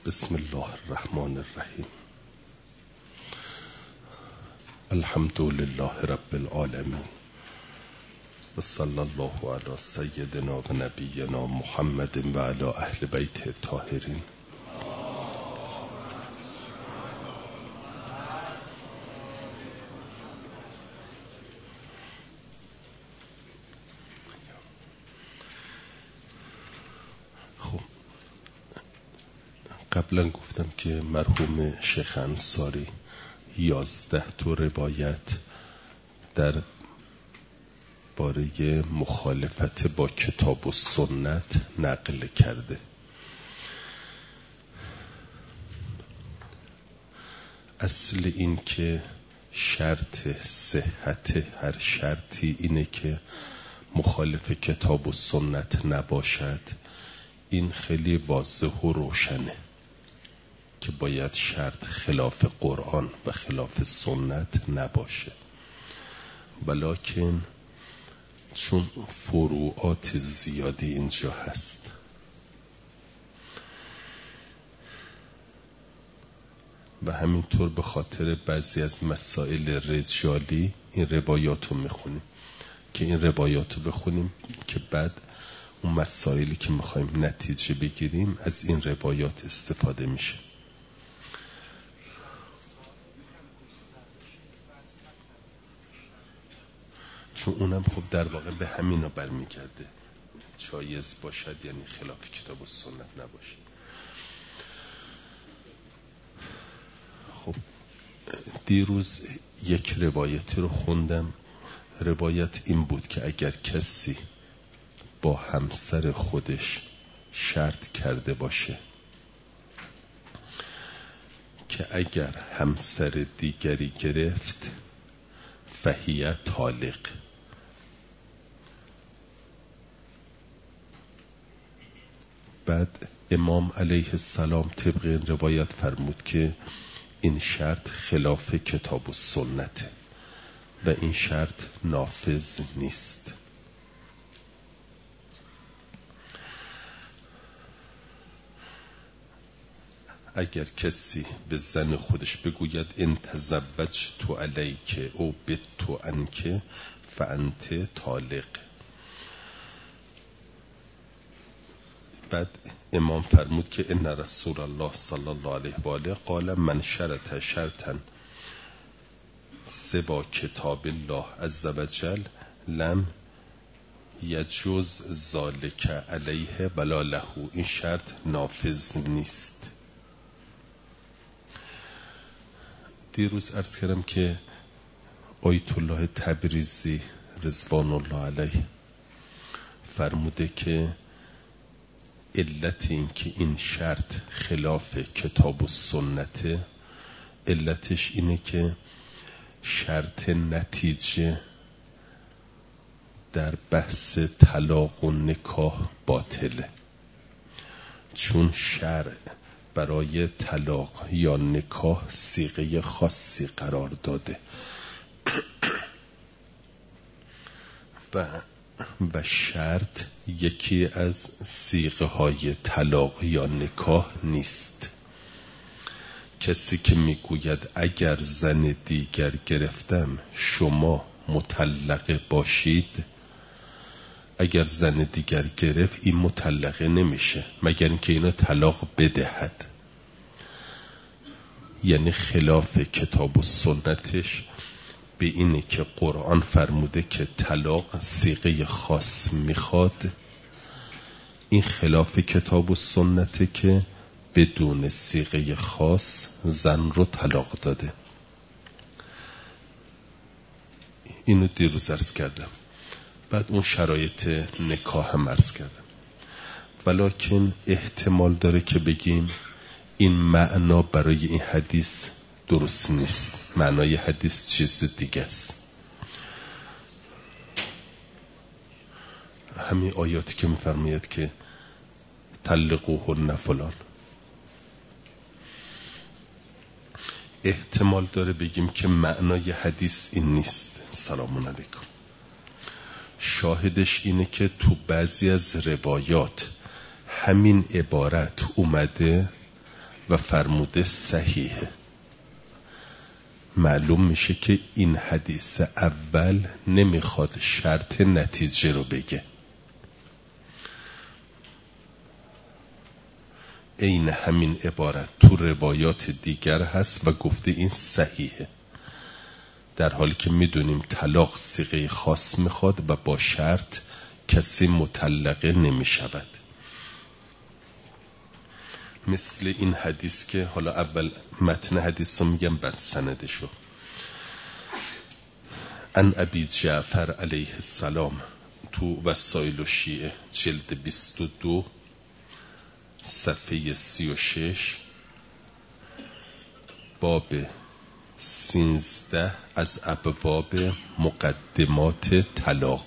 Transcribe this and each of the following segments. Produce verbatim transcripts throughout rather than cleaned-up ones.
بسم الله الرحمن الرحیم. الحمد لله رب العالمین و صلی الله علی سیدنا و نبینا محمد و علی اهل بیت الطاهرین. قبلا گفتم که مرحوم شیخ انصاری یازده تا روایت در باره مخالفت با کتاب و سنت نقل کرده. اصل این که شرط صحت هر شرطی اینه که مخالف کتاب و سنت نباشد. این خیلی واضح و روشنه که باید شرط خلاف قرآن و خلاف سنت نباشه، ولکن چون فروعات زیادی اینجا هست و همینطور به خاطر بعضی از مسائل رجالی این روایات رو میخونیم که این روایات رو بخونیم که بعد اون مسائلی که میخوایم نتیجه بگیریم از این روایات استفاده میشه. چون اونم خب در واقع به همینا برمیگرده، جایز باشد یعنی خلاف کتاب و سنت نباشه. خب دیروز یک روایتی رو خوندم. روایت این بود که اگر کسی با همسر خودش شرط کرده باشه که اگر همسر دیگری گرفت فهیه طالق، بعد امام علیه السلام طبق این روایت فرمود که این شرط خلاف کتاب و سنته و این شرط نافذ نیست. اگر کسی به زن خودش بگوید ان تزوجت علیک او بت عنک فانت طالق، بعد امام فرمود که ان رسول الله صلی الله علیه و آله قال من شرط شرطا سوا کتاب الله عز وجل لم یجوز ذالک علیه ولا له، این شرط نافذ نیست. دیروز عرض کردم که آیت الله تبریزی رضوان الله علیه فرموده که علت این که این شرط خلاف کتاب و سنته، علتش اینه که شرط نتیجه در بحث طلاق و نکاح باطله، چون شرع برای طلاق یا نکاح صیغه خاصی قرار داده و و شرط یکی از صیغه های طلاق یا نکاح نیست. کسی که میگوید اگر زن دیگر گرفتم شما مطلقه باشید، اگر زن دیگر گرفت این مطلقه نمیشه مگر اینکه اینو طلاق بدهد، یعنی خلاف کتاب و سنتش به اینه که قرآن فرموده که طلاق صیغه خاص میخواد. این خلاف کتاب و سنته که بدون صیغه خاص زن رو طلاق داده. اینو دیروز عرض کردم. بعد اون شرایط نکاح هم عرض کردم، ولکن احتمال داره که بگیم این معنا برای این حدیث درست نیست، معنای حدیث چیز دیگه است. همین آیاتی که میفرماید که طلقوهن فلان، احتمال داره بگیم که معنای حدیث این نیست. سلام علیکم. شاهدش اینه که تو بعضی از روایات همین عبارت اومده و فرموده صحیحه. معلوم میشه که این حدیث اول نمیخواد شرط نتیجه رو بگه. این همین عبارت تو روایات دیگر هست و گفته این صحیحه، در حالی که میدونیم طلاق صیغه خاص میخواد و با شرط کسی مطلقه نمیشود. مثل این حدیث که حالا اول متن حدیث رو میگم بعد سندشو. ان ابی جعفر علیه السلام تو وسائل و شیعه جلد بیست و دو صفحه سی و شش باب سینزده از ابواب مقدمات طلاق.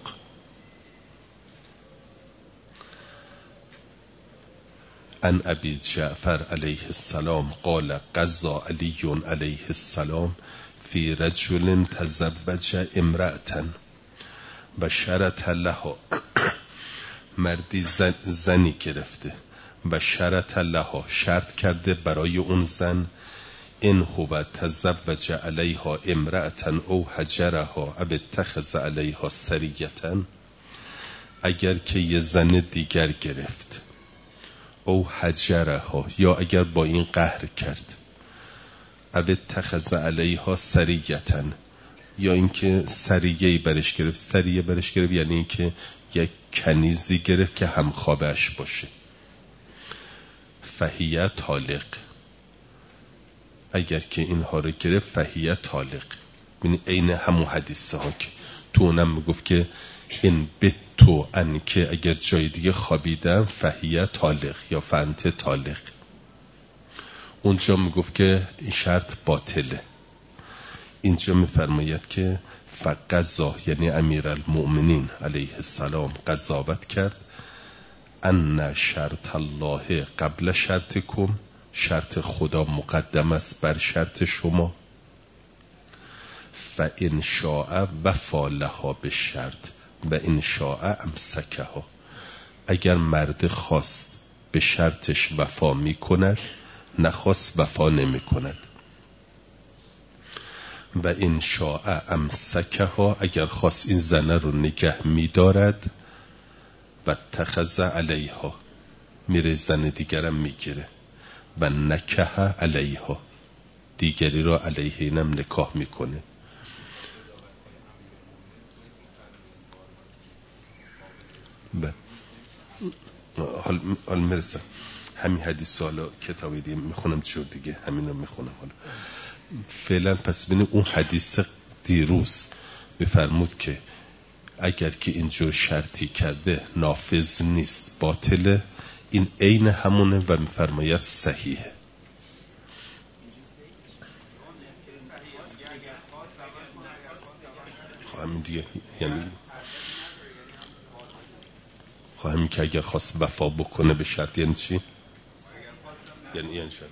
ان ابی جعفر علیه السلام قال قضا علی علیه السلام فی رجل تزوج امرأة و شرط لها، مردی زن زنی گرفته و شرط لها شرط کرده برای اون زن، ان هو تزوج علیها امرأة او هجرها او اتخذ علیها سریة، اگر که یه زن دیگر گرفت، او هجرها یا اگر با این قهر کرد، او اتخذ علیها سریة یا اینکه سریه برش گرفت. سریه برش گرفت یعنی اینکه یک کنیزی گرفت که همخوابش باشه. فهیه طالق، اگر که اینها رو گرفت فهیه طالق. ببین عین همون حدیثه ها که تو اونم میگفت که این بتو ان که اگر جای دیگه خوابیدم فهیه طالق یا فانت طالق. اونجا میگفت که این شرط باطله. اینجا میفرماید که فقضا یعنی امیرالمؤمنین علیه السلام قضاوت کرد ان شرط الله قبل شرطکم، شرط خدا مقدم است بر شرط شما. فان شاء وفا لها به شرط و ان شاء امسکها، اگر مرد خواست به شرطش وفا می کند، نخواست وفا نمی کند. و ان شاء امسکها، اگر خواست این زنه رو نگه می دارد، و اتخذ علیها میره زن دیگرم میگیره، و نکه علیها دیگری را علیه اینم نکاح میکنه. و حال حال میرسم همین حدیث حالا کتابی دیگه میخونم چیو دیگه همین رو میخونم. حالا فعلا پس ببینید اون حدیث دیروز بفرمود که اگر که اینجور شرطی کرده نافذ نیست، باطله. این عین همونه و میفرماید صحیحه. همین دیگه یعنی همین که اگر خواست وفا بکنه به شرط یعنی چی؟ یعنی یعنی شرط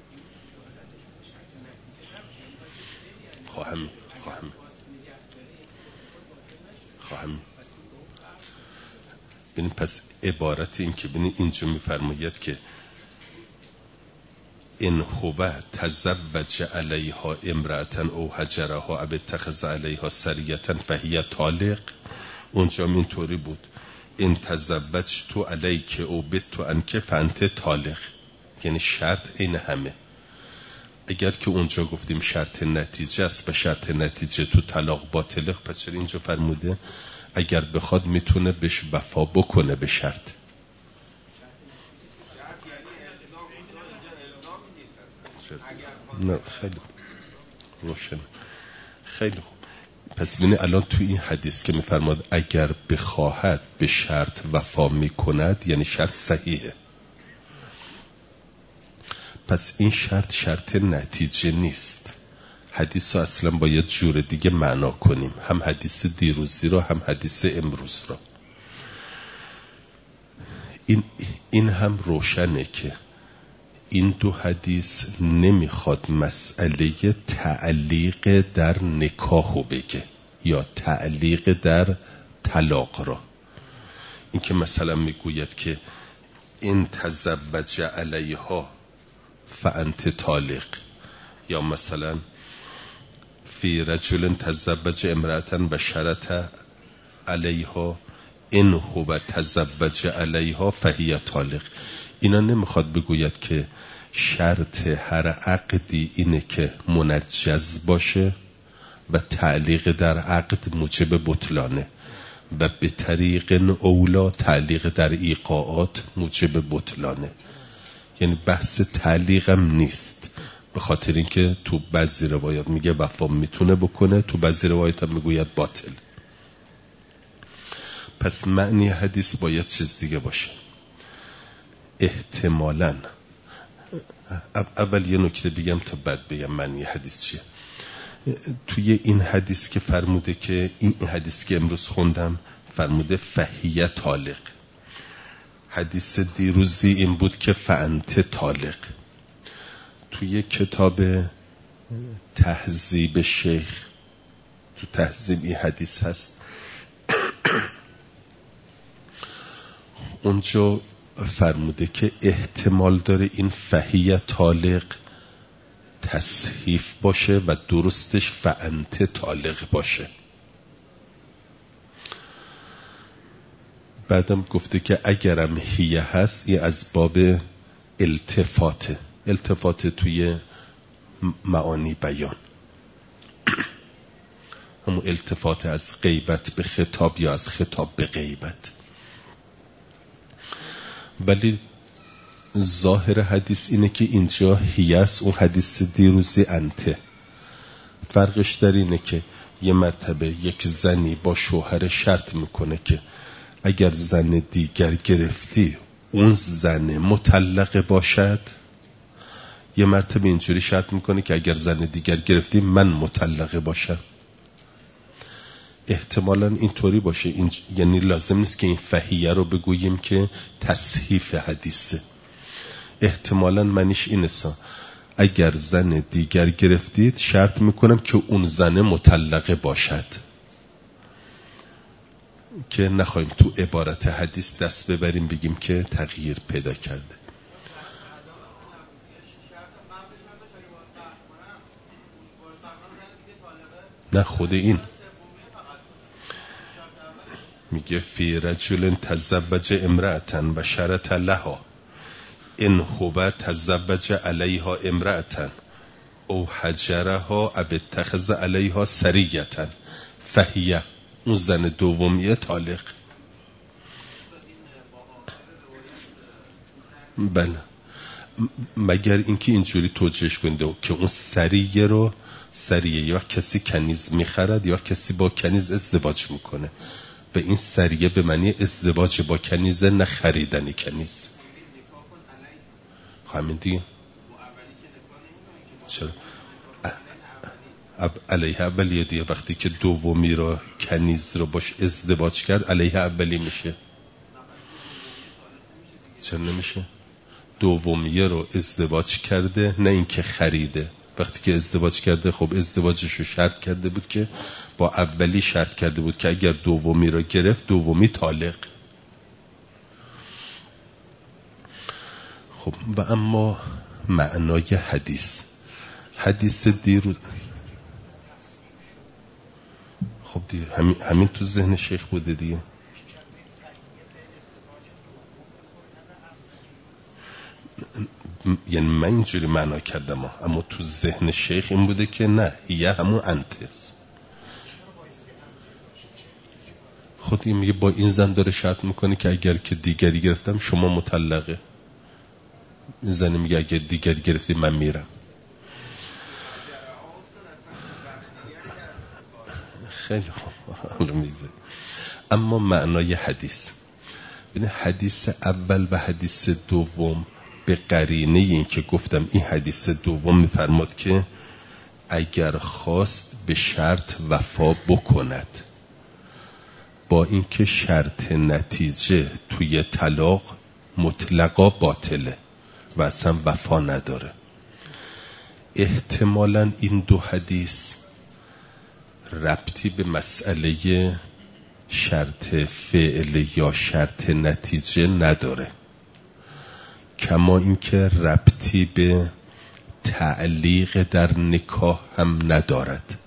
خواهم خواهم خواهم ببین پس عبارت این که ببین اینجا میفرماید که ان هو تزوج علیها امرأة او هجرها او اتخذ علیها سریة فهی طالق. اونجا اینطوری بود ان تزوج تو علیک او بت انک فانت طالق، یعنی شرط این همه. اگر که اونجا گفتیم شرط نتیجه است و شرط نتیجه تو طلاق باطله، پس چرا اینجا فرموده اگر بخواد میتونه بهش وفا بکنه به شرط؟ نه خیلی روشن، خیلی خوب. پس ببینید الان تو این حدیث که میفرماد اگر بخواهد به شرط وفا میکند، یعنی شرط صحیحه. پس این شرط شرط نتیجه نیست. حدیث رو اصلا باید جور دیگه معنا کنیم، هم حدیث دیروزی رو هم حدیث امروز رو. این, این هم روشنه که این دو حدیث نمیخواد مسئله تعلیق در نکاحو بگه یا تعلیق در طلاق را. این که مثلا میگوید که این تزوج علیها فانت طالق. یا مثلا فی رجل تزوج امرأة و شرط علیها ان هو تزوج علیها فهی طالق. اینا نمیخواد بگوید که شرط هر عقدی اینه که منجز باشه و تعلیق در عقد موجب بطلانه و به طریق اولا تعلیق در ایقاعات موجب بطلانه. یعنی بحث تعلیقم نیست، به خاطر اینکه تو بعضی روایات میگه وفا میتونه بکنه، تو بعضی روایات هم میگوید باطل. پس معنی حدیث باید چیز دیگه باشه. احتمالاً اول یه نکته بگم تا بعد بگم معنی حدیث چیه. توی این حدیث که فرموده که این حدیث که امروز خوندم فرموده فهیه طالق. حدیث دیروزی این بود که فانت طالق. توی کتاب تهذیب شیخ، تو تهذیب این حدیث هست، اونجا فرموده که احتمال داره این فهیه طالق تصحیف باشه و درستش فانت طالق باشه. بعدم گفته که اگرم هیه هست این از باب التفاته، التفات توی معانی بیان، همون التفات از غیبت به خطاب یا از خطاب به غیبت. ولی ظاهر حدیث اینه که اینجا هیاس، اون حدیث دیروزی انته. فرقش در اینه که یه مرتبه یک زنی با شوهر شرط میکنه که اگر زن دیگر گرفتی اون زن مطلقه باشد، یه مرتبه اینجوری شرط میکنه که اگر زن دیگر گرفتی من مطلقه باشم. احتمالاً اینطوری باشه. این یعنی لازم نیست که این فهیه رو بگوییم که تصحیف حدیثه. احتمالاً منیش اینه سا اگر زن دیگر گرفتید شرط میکنم که اون زن مطلقه باشد، که نخواهیم تو عبارت حدیث دست ببریم بگیم که تغییر پیدا کرده. نه خود این میگه فی رجل تزوج امرأة و شرط لها ان هو تزوج علیها امرأة او حجرها او اتخذ علیها سریة فهیه، اون زن دومیه طالق. بله، مگر اینکه اینجوری توجیهش کنده که اون سریه رو سریه یا کسی کنیز میخرد یا کسی با کنیز ازدواج میکنه و این سریه به معنی ازدواج با کنیزه، نه خریدن کنیز. همین دیگه. چرا؟ علیه اولیه دیگه. وقتی که دومی رو کنیز رو باش ازدواج کرد علیه اولی میشه. چرا نمیشه؟ دومیه رو ازدواج کرده، نه اینکه خریده. وقتی که ازدواج کرده خب ازدواجش رو شرط کرده بود که با اولی شرط کرده بود که اگر دومی رو گرفت دومی طالق. خب و اما معنای حدیث، حدیث دیرو خب دیگه همین, همین تو ذهن شیخ بوده دیگه. یعنی من اینجوری معنا کردم، اما تو ذهن شیخ این بوده که نه، یه همون انتست. خودی میگه با این زن داره شرط میکنه که اگر که دیگری گرفتم شما مطلقه. این زن میگه اگر دیگری گرفتی من میرم. خیلی خوب. اما معنای حدیث، ببین حدیث اول و حدیث دوم به قرینه این که گفتم این حدیث دوم میفرماد که اگر خواست به شرط وفا بکند، با اینکه شرط نتیجه توی طلاق مطلقا باطله و اصلا وفا نداره. احتمالاً این دو حدیث ربطی به مسئله شرط فعل یا شرط نتیجه نداره، کما اینکه ربطی به تعلیق در نکاح هم ندارد،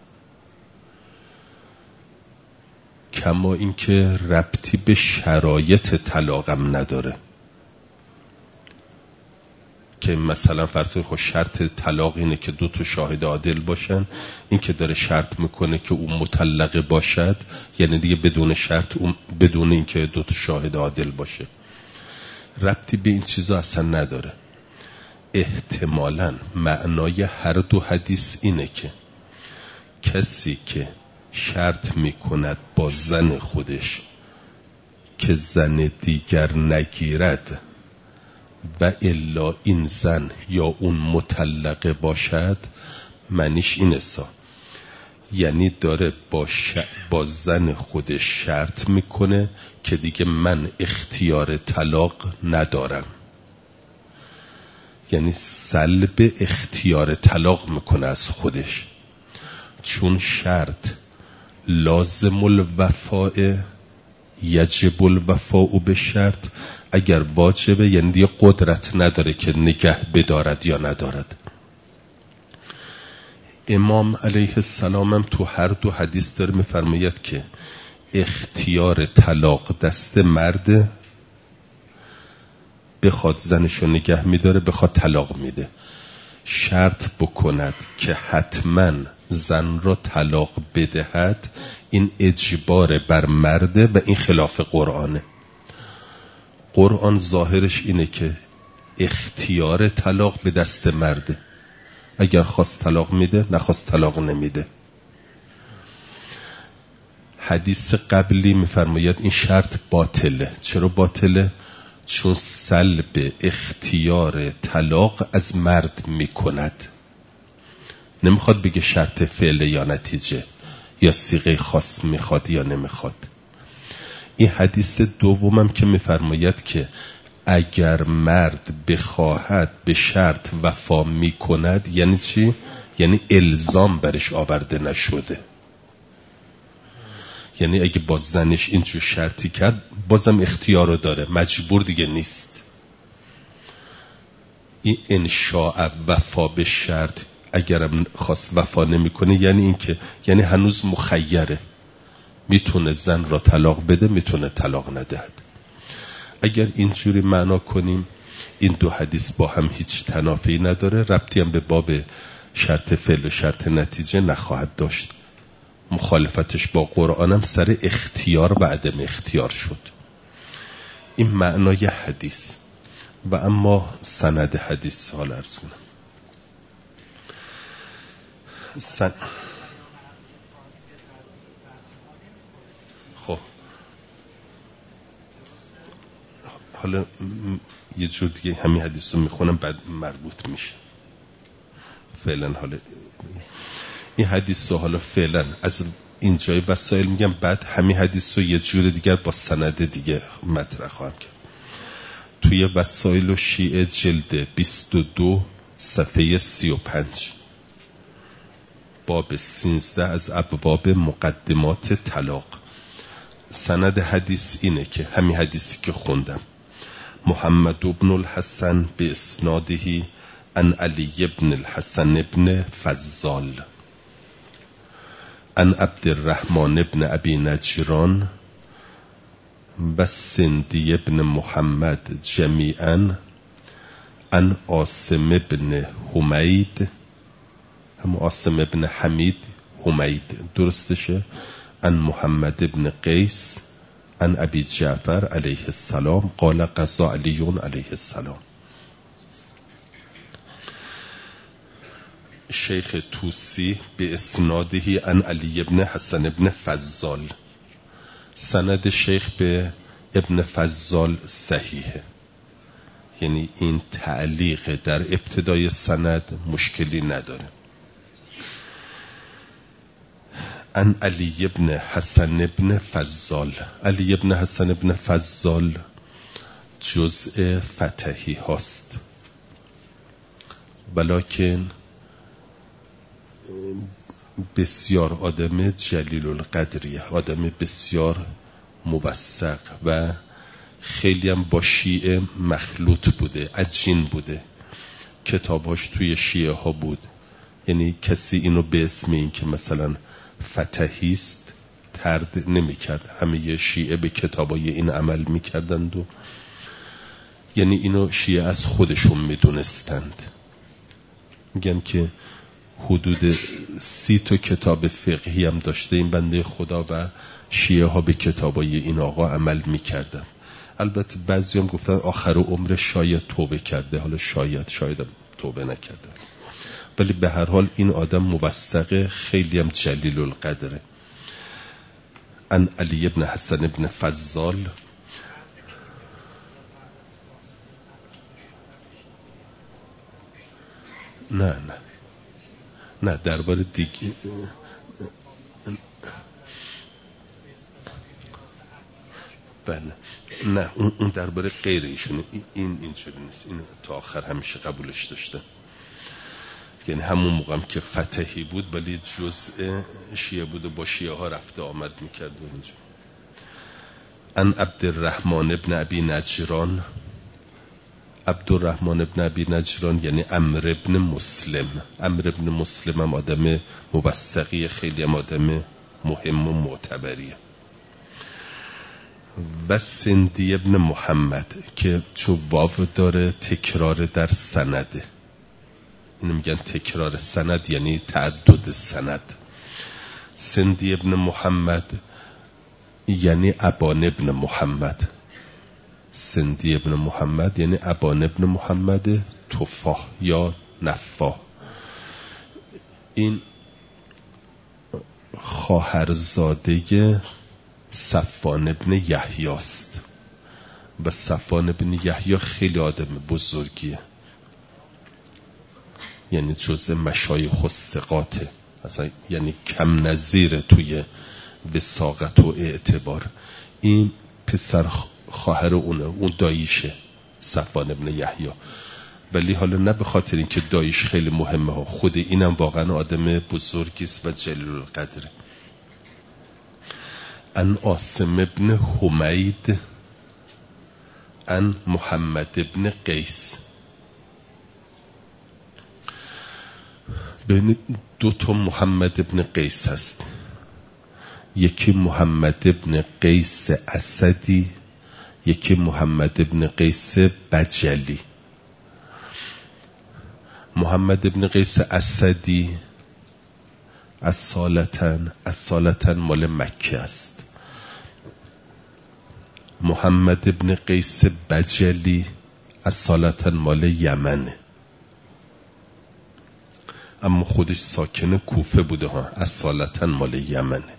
کما اینکه ربطی به شرایط طلاقم نداره. که مثلا فرض کنید شرط طلاق اینه که دو تا شاهد عادل باشن، این که داره شرط میکنه که اون مطلقه باشد، یعنی دیگه بدون شرط، بدون اینکه دو تا شاهد عادل باشه. ربطی به این چیزا اصلا نداره. احتمالاً معنای هر دو حدیث اینه که کسی که شرط میکند با زن خودش که زن دیگر نگیرد و الا این زن یا اون مطلقه باشد، معنیش اینه سا، یعنی داره با, ش... با زن خودش شرط میکنه که دیگه من اختیار طلاق ندارم، یعنی سلب اختیار طلاق میکنه از خودش، چون شرط لازم الوفاء یجب الوفاء به شرط. اگر واجبه یعنی دیگه قدرت نداره که نگه بدارد یا ندارد. امام علیه السلام هم تو هر دو حدیث داره میفرماید که اختیار طلاق دست مرد، بخواد زنشو نگه میداره، بخواد طلاق میده. شرط بکند که حتما زن را طلاق بدهد، این اجبار بر مرده و این خلاف قرآنه. قرآن ظاهرش اینه که اختیار طلاق به دست مرده، اگر خواست طلاق میده، نخواست طلاق نمیده. حدیث قبلی میفرماید این شرط باطله. چرا باطله؟ چون سلب اختیار طلاق از مرد میکند. نمیخواد بگه شرط فعل یا نتیجه یا صیغه خاص میخواد یا نمیخواد. این حدیث دومم که میفرماید که اگر مرد بخواهد به شرط وفا میکند، یعنی چی؟ یعنی الزام برش آورده نشده، یعنی اگه با زنش اینجور شرطی کرد بازم اختیار رو داره، مجبور دیگه نیست. این انشاء وفا به شرط اگرم خواست وفا نمیکنه، یعنی این که یعنی هنوز مخیره، میتونه زن را طلاق بده، میتونه طلاق ندهد. اگر اینجوری معنا کنیم این دو حدیث با هم هیچ تنافی نداره، ربطی هم به باب شرط فعل و شرط نتیجه نخواهد داشت. مخالفتش با قرآن هم سر اختیار و عدم اختیار شد. این معنای حدیث. و اما سند حدیث حال عرض کنم. سن... خب حالا یه جور دیگه همین حدیث رو میخونم بعد مربوط میشه. فعلا حالا این حدیث رو حالا فعلا از این جای وسائل میگم، بعد همین حدیث رو یه جور دیگر با سند دیگه مطرح خواهم کرد. توی وسائل و شیعه جلد بیست و دو صفحه سی و پنج باب سیزده از ابواب مقدمات طلاق. سند حدیث اینه که همین حدیثی که خوندم، محمد بن الحسن به اسناده عن علی بن الحسن بن فضال عن عبد الرحمن بن ابی نجران و سندی بن محمد جمیعا عن عاصم بن حمید، هم عاصم بن حمید حمید درستشه، عن محمد بن قیس عن ابی جعفر علیه السلام قال قضا علی علیه السلام. شیخ توسی به اسنادهی عن علی بن حسن بن فضال. سند شیخ به ابن فضال صحیحه، یعنی این تعلیق در ابتدای سند مشکلی نداره. عن علی بن حسن بن فضال. علی بن حسن بن فضال جزء فتحی هاست، ولکن بسیار آدم جلیل القدریه، آدم بسیار موثق و خیلی هم با شیعه مخلوط بوده، عجین بوده کتاباش توی شیعه ها بود. یعنی کسی اینو به اسم این که مثلا فتحیست ترد نمی کرد. همه شیعه به کتابای این عمل می کردند و یعنی اینو شیعه از خودشون می دونستند. میگن که حدود سی تا کتاب فقهی هم داشته این بنده خدا و شیعه ها به کتابای این آقا عمل می کردن. البته بعضی هم گفتن آخر عمر شاید توبه کرده، حالا شاید شاید هم توبه نکرده، ولی به هر حال این آدم موثقه، خیلی هم جلیل القدره. ان علی ابن حسن ابن فضال نه نه نه درباره دیگه بله نه اون درباره غیر ایشونه. این اینجوری نیست، این تا آخر همیشه قبولش داشته. یعنی همون موقع هم که فتحی بود ولی جزء شیعه بود و با شیعه ها رفته آمد میکرد و اینجا. ان عبدالرحمن ابن ابی نجران، عبدالرحمن ابن ابی نجران یعنی عمرو ابن مسلم. عمرو ابن مسلم هم آدم موثقی، خیلی هم آدم مهم و معتبریه. و سندی ابن محمد که چون واو داره تکرار در سنده، اینو میگن تکرار سند یعنی تعدد سند. سندی ابن محمد یعنی ابان ابن محمد. سندی ابن محمد یعنی ابان ابن محمد تفاح یا نفاح. این خواهرزاده صفوان ابن یحیی است و صفوان ابن یحیی خیلی آدم بزرگیه، یعنی جزء مشایخ و ثقاته، اصلا یعنی کم نظیره توی وثاقت و اعتبار. این پسر خواهر اونه، اون داییشه صفوان ابن یحیی، ولی حالا نه به خاطر اینکه داییش خیلی مهمه ها، خود اینم واقعا آدم بزرگی است و جلیل القدره. ان عاصم ابن حمید ان محمد ابن قیس. ببینید دو تا محمد ابن قیس هست، یکی محمد ابن قیس اسدی، یکی محمد ابن قیس بجلی. محمد ابن قیس اسدی اصالتن اصالتن مال مکه است. محمد ابن قیس بجلی اصالتن مال یمنه، اما خودش ساکن کوفه بوده ها، اصالتن مال یمنه.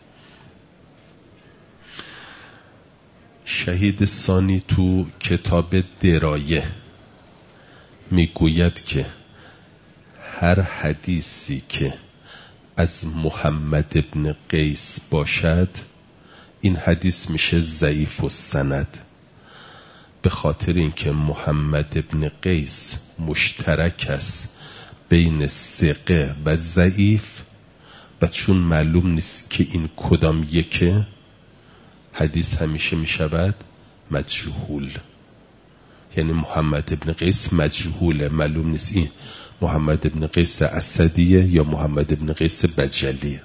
شهید ثانی تو کتاب درایه میگوید که هر حدیثی که از محمد ابن قیس باشد این حدیث میشه ضعیف السند، به خاطر اینکه محمد ابن قیس مشترک است بین ثقه و ضعیف و چون معلوم نیست که این کدام یکه، حدیث همیشه میشود مجهول. یعنی محمد ابن قیس مجهوله، معلوم نیست این محمد ابن قیس اسدیه یا محمد ابن قیس بجلیه.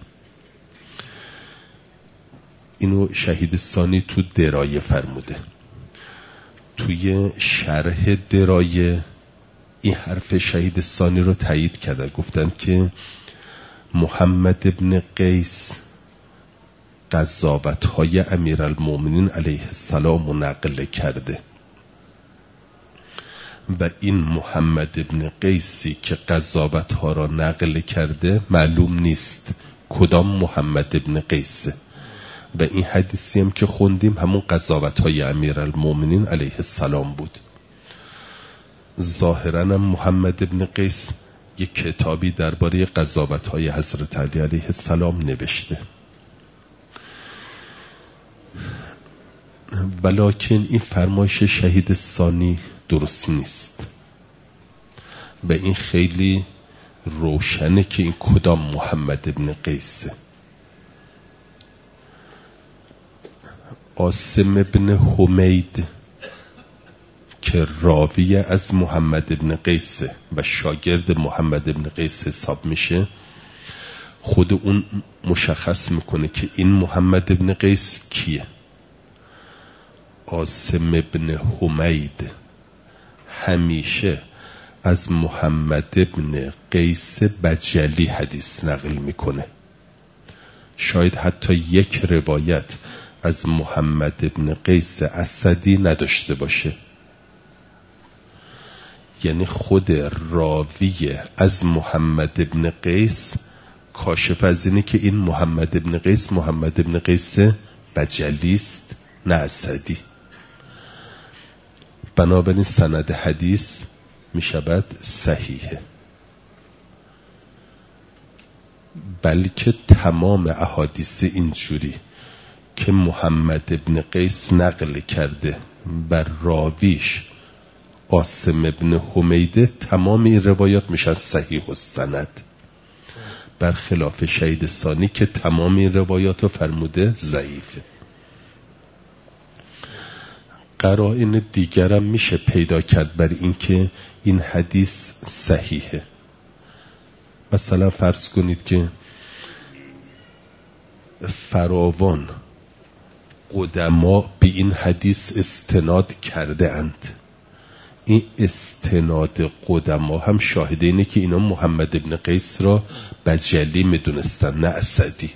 اینو شهید ثانی تو درایه فرموده. توی شرح درایه این حرف شهید ثانی رو تایید کردن، گفتن که محمد ابن قیس قضاوت‌های امیرالمومنین علیه السلام رو نقل کرده و این محمد ابن قیسی که قضاوت‌ها را نقل کرده معلوم نیست کدام محمد ابن قیسه و این حدیثی هم که خوندیم همون قضاوت‌های امیرالمومنین علیه السلام بود. ظاهراً هم محمد ابن قیس یک کتابی درباره قضاوت‌های حضرت علی علیه السلام نوشته، ولکن این فرمایش شهید ثانی درست نیست و این خیلی روشنه که این کدام محمد ابن قیسه. عاصم ابن حمید که راوی از محمد ابن قیس و شاگرد محمد ابن قیس حساب میشه، خود اون مشخص میکنه که این محمد ابن قیس کیه. عاصم ابن حمید همیشه از محمد ابن قیس بجلی حدیث نقل میکنه. شاید حتی یک روایت از محمد ابن قیس اسدی نداشته باشه. یعنی خود راوی از محمد ابن قیس کاشف از اینه که این محمد ابن قیس محمد ابن قیس بجلی است، نه اسدی. بنابراین سند حدیث می شود صحیحه. بلکه تمام احادیث اینجوری که محمد ابن قیس نقل کرده بر راویش عاصم ابن حمیده، تمام این روایات میشن صحیح السند، برخلاف شهید ثانی که تمام این روایات رو فرموده ضعیفه. قرائن دیگرم میشه پیدا کرد بر اینکه این حدیث صحیحه. مثلا فرض کنید که فراوان قدما به این حدیث استناد کرده اند. این استناد قدما هم شاهد اینه که اینا محمد ابن قیس را بجلی میدونستن، نه اسدی.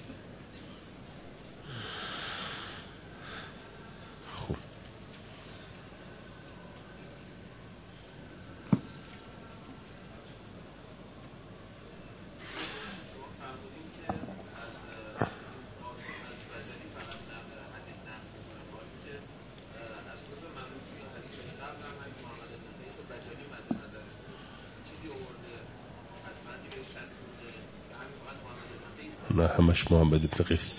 خب نه همش محمد ابن قیس.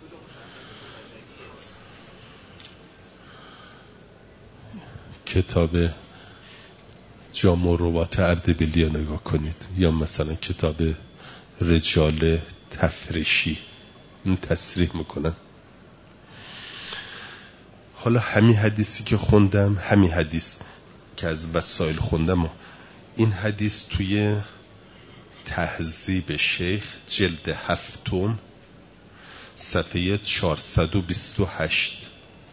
کتاب جامع روات اردبیلی نگاه کنید، یا مثلا کتاب رجال تفریشی، این تصریح میکنن. حالا همین حدیثی که خوندم، همین حدیث که از وسائل خوندم، این حدیث توی تهذیب شیخ جلد هفتم صفحه چهارصد و بیست و هشت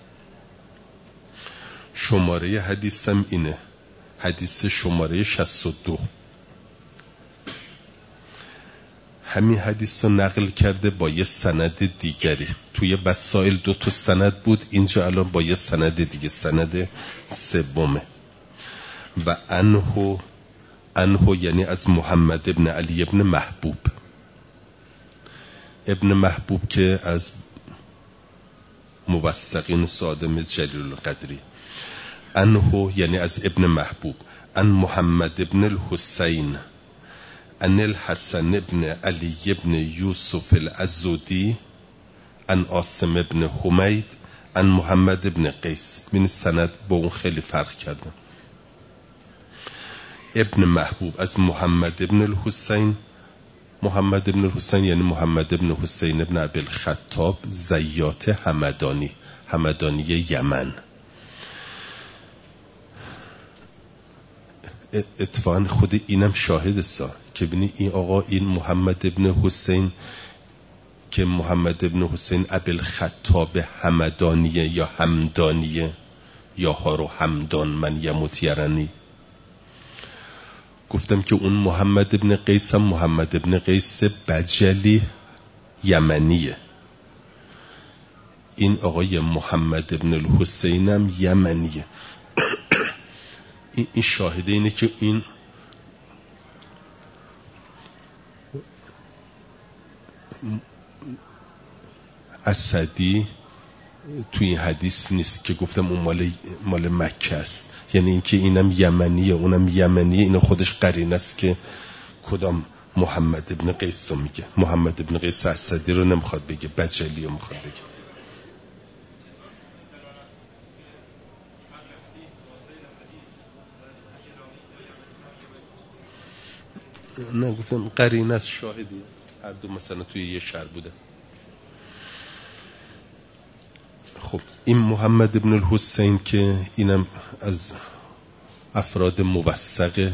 شماره حدیثم اینه، حدیث شماره شصت و دو. همین حدیث رو نقل کرده با یه سند دیگری. توی وسائل دو تا سند بود، اینجا الان با یه سند دیگه، سند سومه. و انهو انهو یعنی از محمد ابن علی ابن محبوب. ابن محبوب که از موثقین سادم جلیل القدری. انهو یعنی از ابن محبوب. ان محمد ابن الحسین ان الحسن ابن علی ابن یوسف العزودی ان عاصم ابن حمید ان محمد ابن قیس. من سند با اون خیلی فرق کردن. ابن محبوب از محمد ابن الحسین. محمد ابن الحسین یعنی محمد ابن حسین ابن ابی الخطاب زیات همدانی، همدانی یمن. اتفاقا خود اینم شاهد سا که بینی این آقا، این محمد ابن حسین که محمد ابن حسین ابی الخطاب همدانیه یا همدانیه یا هارو همدان من یموت یرنی. گفتم که اون محمد ابن قیس هم محمد ابن قیس بجلی یمنیه. این آقای محمد ابن الحسین هم یمنیه. این شاهده اینه که این اسدی توی این حدیث نیست که گفتم اون مال مال مکه است. یعنی اینکه اینم یمنیه اونم یمنیه، اینو خودش قرینه است که کدام محمد ابن قیس رو میگه. محمد ابن قیس اسدی رو نمیخواد بگه، بجلی رو میخواد بگه. نه گفتم قرینه است، شاهدی، هر دو مثلا توی یه شهر بوده. خب این محمد ابن الحسین که اینم از افراد موثق،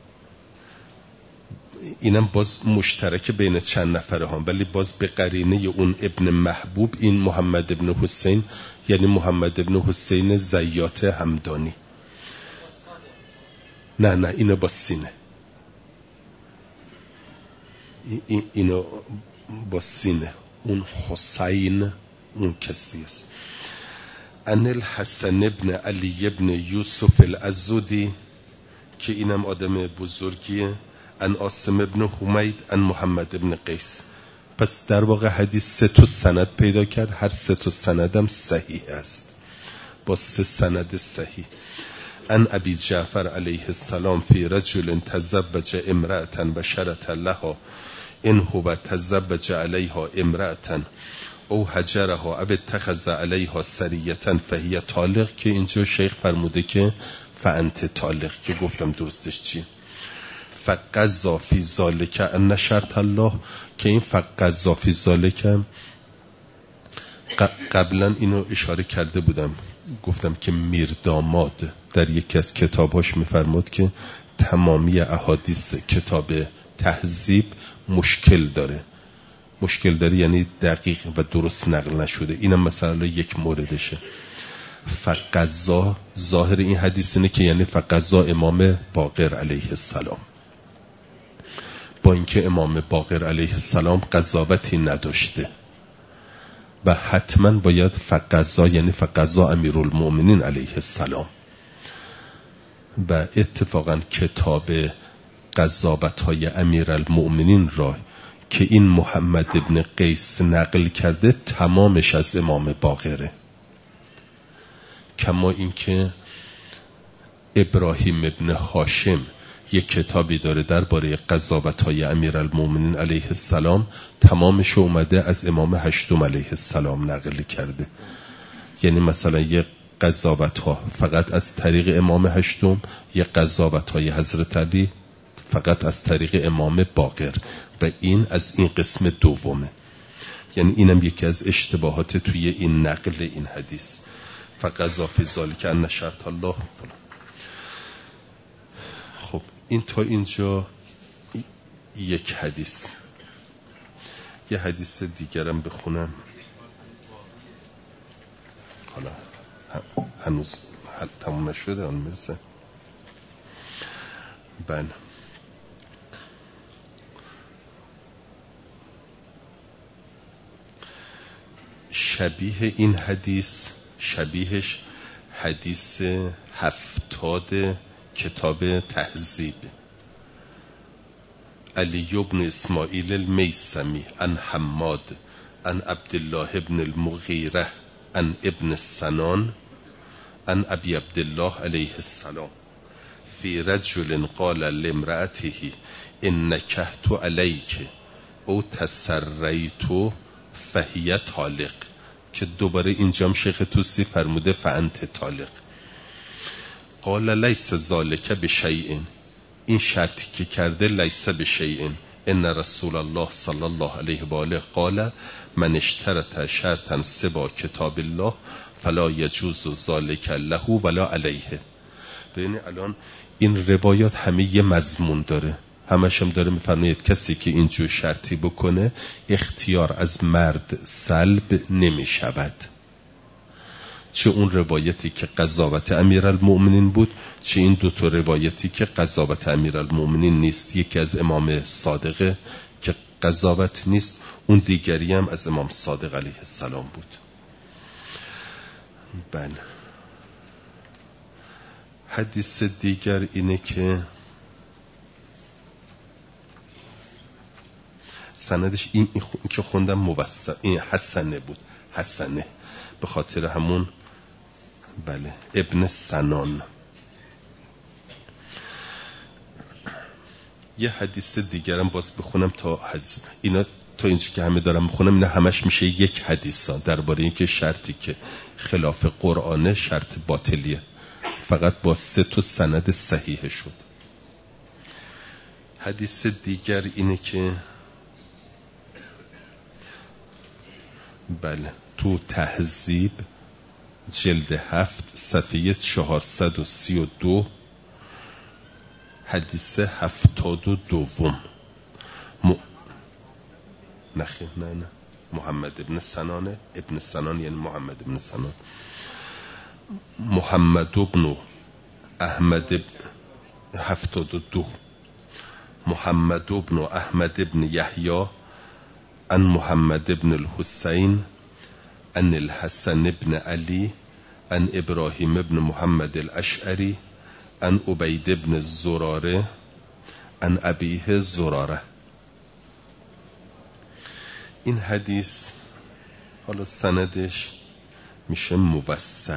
اینم باز مشترک بین چند نفره هم، ولی باز به قرینه اون ابن محبوب این محمد ابن حسین، یعنی محمد ابن حسین زیات همدانی. نه نه اینو با سینه، این اینو با سینه، اون حسین اون کسی است. ان الحسن ابن علی ابن یوسف العزودی که اینم آدم بزرگیه. ان عاصم ابن حمید ان محمد ابن قیس. پس در واقع حدیث سه تا سند پیدا کرد، هر سه تا سندم صحیح است با سه سند صحیح. ان ابی جعفر علیه السلام فی رجل تزوج امرأة و شرط لها ان هو تزوج علیها امرأة او هجرها او اتخذ علیها سریة فهی طالق، که اینجا شیخ فرموده که فانت طالق، که گفتم درستش چیه. فقضا فی ذالک ان شرط الله، که این فقضا فی ذالک قبلا اینو اشاره کرده بودم، گفتم که میرداماد در یکی از کتاباش میفرمود که تمامی احادیث کتاب تهذیب مشکل داره. مشکل داره یعنی دقیق و درست نقل نشده. اینم مثلا یک موردشه. فقضا ظاهر این حدیث اینه که یعنی فقضا امام باقر علیه السلام، با اینکه امام باقر علیه السلام قضاوتی نداشته و حتما باید فقضا یعنی فقضا امیرالمؤمنین علیه السلام. و اتفاقا کتاب قضاوت‌های امیرالمؤمنین را که این محمد ابن قیس نقل کرده تمامش از امام باقره، کما اینکه ابراهیم ابن هاشم یک کتابی داره درباره قضاوت‌های امیرالمؤمنین علیه السلام، تمامش اومده از امام هشتم علیه السلام نقل کرده. یعنی مثلا یک قضاوت‌ها فقط از طریق امام هشتم، یک قضاوت‌های حضرت علی فقط از طریق امام باقر، و این از این قسم دومه. یعنی اینم یکی از اشتباهات توی این نقل این حدیث. فقضا فی ذالک ان شرط الله فلان. خب این تا اینجا یک حدیث. یه حدیث دیگرم بخونم. حالا هنوز تموم نشده آن میرسه. بله. شبیه این حدیث، شبیهش حدیث هفتاد کتاب تهذیب. علی بن اسماعیل المیسمی عن حماد عن عبدالله ابن المغیره عن ابن سنان عن ابی عبدالله علیه السلام فی رجل قال لامرأته ان نکحت علیک او تسریت فهی طالق، که دوباره اینجام شیخ توسی فرموده فانت طالق. قال لیس ذالک بشیء، این شرطی که کرده لیس بشیء، ان رسول الله صلی الله علیه و آله قال من اشترط شرطا سوا کتاب الله فلا یجوز ذالک له ولا علیه. ببین الان این روایات همه یه مضمون داره، همش هم داره میفرماید کسی که اینجور شرطی بکنه اختیار از مرد سلب نمی شود. چه اون روایتی که قضاوت امیرالمؤمنین بود، چه این دو تا روایتی که قضاوت امیرالمؤمنین نیست. یکی از امام صادق که قضاوت نیست، اون دیگری هم از امام صادق علیه السلام بود. بله. حدیث دیگر اینه که سندش این, این که خوندم موثق، این حسنه بود، حسنه به خاطر همون بله ابن سنان. یه حدیث دیگرم باز بخونم تا حدیث اینا تا اینجا که همه دارم بخونم اینا همش میشه یک حدیثا درباره اینکه شرطی که خلاف قرآنه شرط باطلیه، فقط با سه تا سند صحیح شد. حدیث دیگر اینه که بله تو تهذیب جلد هفت صفحه چهارصد و سی و دو حدیث هفتاد و دوم م... نخیر نه نه محمد ابن سنانه. ابن سنان یعنی محمد ابن سنان. محمد ابن احمد ابن هفتاد و دو محمد ابن احمد ابن یحیی عن محمد ابن الحسین عن الحسن ابن علی عن ابراهیم ابن محمد الاشعری عن عبید ابن زراره عن ابیه زراره. این حدیث حالا سندش میشه موثق.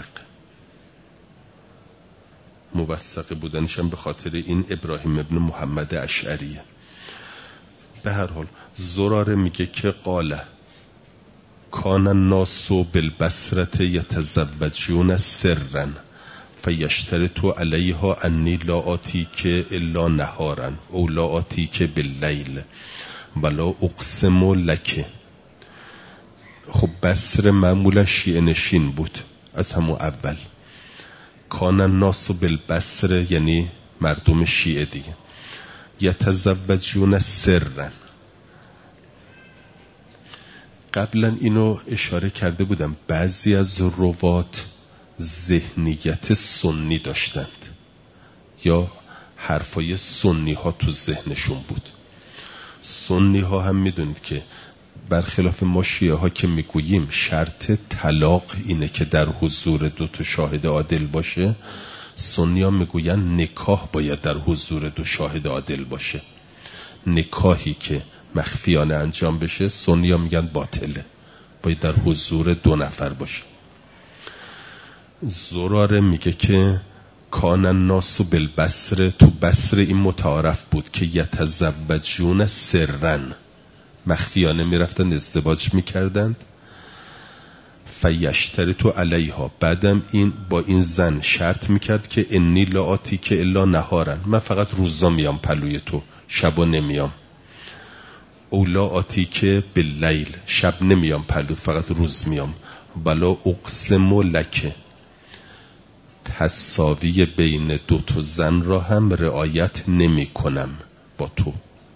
موثق بودنش هم به خاطر این ابراهیم ابن محمد اشعریه. به هر حال زراره میگه که قاله کان الناس بالبصره یتزوجون سرا فیشترط علیها انی لا آتیک الا نهارا او لا آتیک باللیل ولا اقسم لک. خب بصره معمولا شیعه نشین بود از همون اول. کان الناس بالبصره یعنی مردم شیعه دیگه. یتزوجون سرا، قبلا اینو اشاره کرده بودم، بعضی از روات ذهنیت سنی داشتند یا حرفای سنی ها تو ذهنشون بود. سنی ها هم میدونید که برخلاف ما شیعه ها که میگوییم شرط طلاق اینه که در حضور دو تا شاهد عادل باشه، سنی ها میگوین نکاح باید در حضور دو شاهد عادل باشه. نکاحی که مخفیانه انجام بشه سنی ها میگن باطله، باید در حضور دو نفر باشه. زراره میگه که کان الناس بالبصره، تو بصره این متعارف بود که یتزوجون سرا، مخفیانه میرفتن ازدواج میکردند. فیشترط علیها، بعدم این با این زن شرط میکرد که انی لا آتیک الا نهارا، من فقط روزا میام پلوی تو، شبا نمیام. او لا آتیک باللیل، شب نمیام پلوت، فقط روز میام. ولا اقسم لک، تساوی بین دو تا زن را هم رعایت نمی کنم با تو.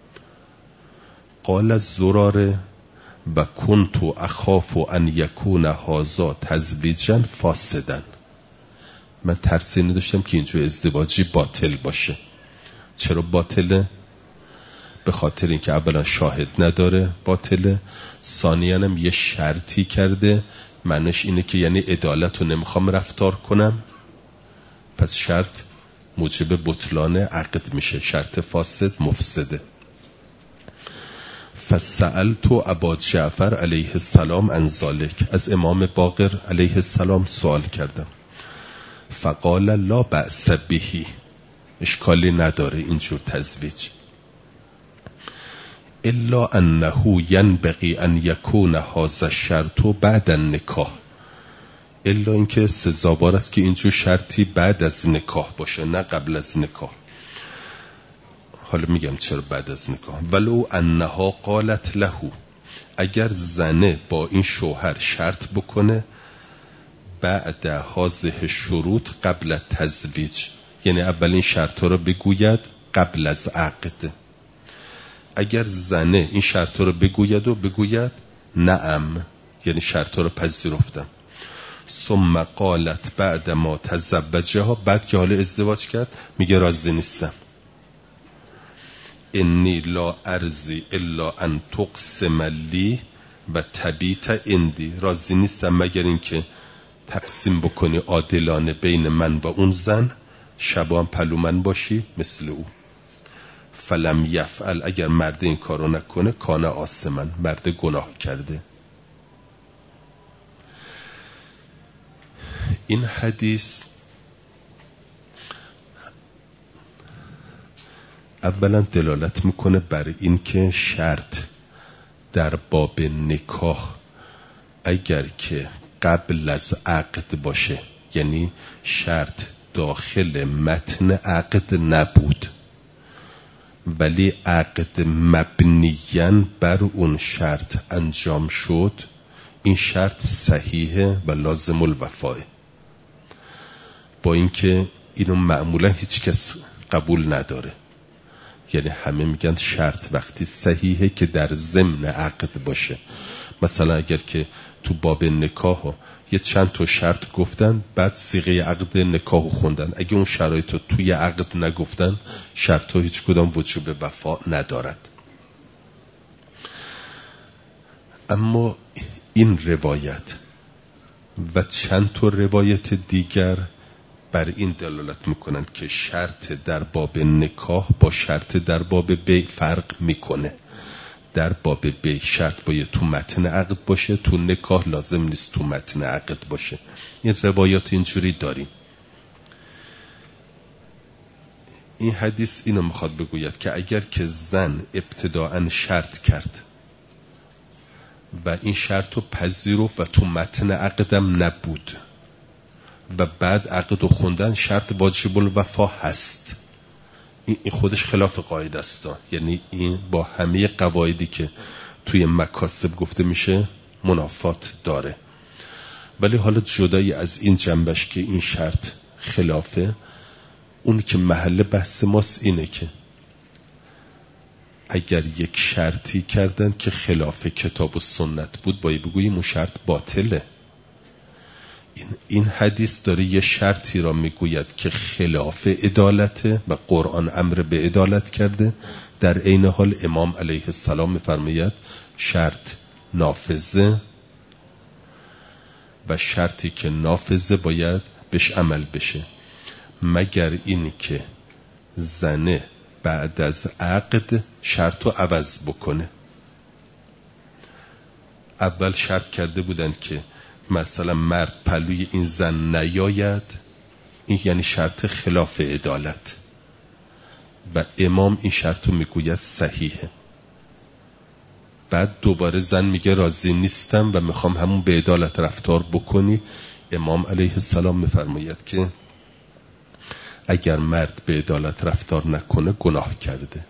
قال زراره و کنت اخاف ان یکون هذا تزویجا فاسدا، من ترس اینو داشتم که اینجور ازدواجی باطل باشه. چرا باطله؟ به خاطر اینکه اولا شاهد نداره باطله، ثانیاً هم یه شرطی کرده، معنیش اینه که یعنی عدالت رو نمیخوام رفتار کنم، پس شرط موجب بطلان عقد میشه، شرط فاسد مفسده. فسألت ابا جعفر علیه السلام عن ذلک، از امام باقر علیه السلام سوال کردم. فقال لا بأس به، اشکالی نداره اینجور تزویج. الا انه ینبغی ان یکون هذا الشرط بعد النکاح، الا اینکه سزاوار است که اینجور شرطی بعد از نکاح باشه نه قبل از نکاح. حالا میگم چرا بعد از نکاح. ولو انها قالت له، اگر زنه با این شوهر شرط بکنه بعد هذه شروط قبل تزویج، یعنی اولین شرط رو بگوید قبل از عقد. اگر زنه این شرط رو بگوید و بگوید نعم، یعنی شرط رو پذیرفتم، ثم قالت بعد ما تزوجها، بعد که حالا ازدواج کرد میگه راضی نیستم، انی لا ارضی الا ان تقسم لی و تبیت اندی، راضی نیستم مگر اینکه تقسیم بکنی عادلانه بین من و اون زن، شبا هم پلو من باشی مثل او. فلم یفعل، اگر مرد این کارو نکنه کان آثما، مرد گناه کرده. این حدیث اولا دلالت میکنه بر این که شرط در باب نکاح اگر که قبل از عقد باشه، یعنی شرط داخل متن عقد نبود ولی عقد مبنیاً بر اون شرط انجام شد، این شرط صحیحه و لازم الوفاه. با اینکه اینو معمولا هیچ کس قبول نداره، یعنی همه میگن شرط وقتی صحیحه که در ضمن عقد باشه. مثلا اگر که تو باب نکاح ها یه چند تا شرط گفتن بعد صیغه عقد نکاح خوندن، اگه اون شرایط رو توی عقد نگفتن شرط ها هیچ کدام وجوب وفا ندارد. اما این روایت و چند تا روایت دیگر بر این دلالت میکنند که شرط در باب نکاح با شرط در باب بیع فرق میکنه. در باب بیع شرط باید تو متن عقد باشه، تو نکاح لازم نیست تو متن عقد باشه. این روایات اینجوری داریم. این حدیث اینو میخواد بگوید که اگر که زن ابتداءً شرط کرد و این شرط رو پذیرفت و تو متن عقدم نبود و بعد عقد رو خوندن شرط واجب الوفا هست، این خودش خلاف قاعده است. یعنی این با همه قواعدی که توی مکاسب گفته میشه منافات داره. ولی حالا جدای از این جنبش که این شرط خلافه، اون که محل بحث ماست اینه که اگر یک شرطی کردن که خلاف کتاب و سنت بود باید بگوییم اون شرط باطله. این, این حدیث داره یه شرطی را میگوید که خلاف عدالته و قرآن امر به عدالت کرده، در عین حال امام علیه السلام میفرماید شرط نافذه و شرطی که نافذه باید بهش عمل بشه، مگر این که زنه بعد از عقد شرط رو عوض بکنه. اول شرط کرده بودن که مثلا مرد پلوی این زن نیاید، این یعنی شرط خلاف عدالت و امام این شرط رو میگوید صحیحه. بعد دوباره زن میگه راضی نیستم و میخوام همون به عدالت رفتار بکنی، امام علیه السلام میفرماید که اگر مرد به عدالت رفتار نکنه گناه کرده.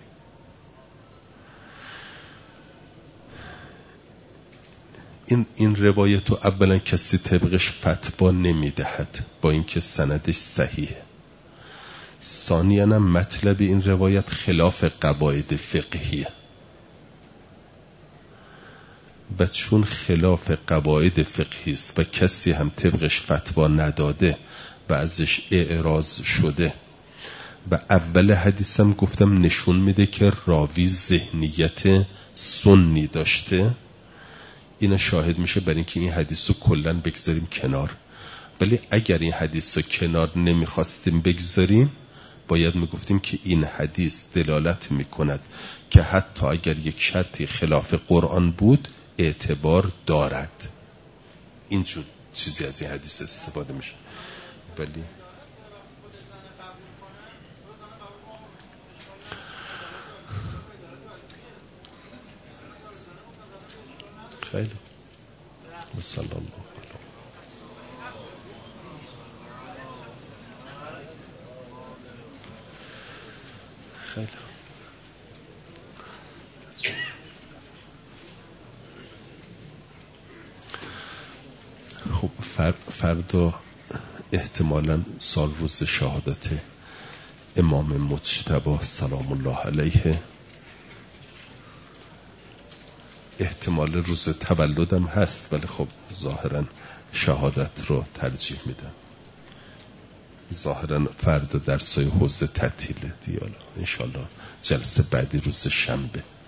این این روایت رو اولا کسی طبقش فتوا نمیدهد با اینکه سندش صحیحه. ثانیاً مطلب این روایت خلاف قواعد فقهیه و چون خلاف قواعد فقهی است و کسی هم طبقش فتوا نداده و ازش اعراض شده و اول حدیثم گفتم نشون میده که راوی ذهنیت سنی داشته، اینا شاهد میشه برای اینکه این حدیث رو کلن بگذاریم کنار. ولی اگر این حدیث رو کنار نمیخواستیم بگذاریم باید میگفتیم که این حدیث دلالت میکند که حتی اگر یک شرطی خلاف قرآن بود اعتبار دارد. اینجور چیزی از این حدیث استفاده میشه. ولی خیلی صلی الله علیه خیلی خب فردا احتمالاً سال روز شهادت امام مجتبی سلام الله علیه، احتمال روز تولدم هست ولی خب ظاهراً شهادت رو ترجیح میدم. ظاهراً فردا درسای حوزه تعطیله دیالا، انشالله جلسه بعدی روز شنبه.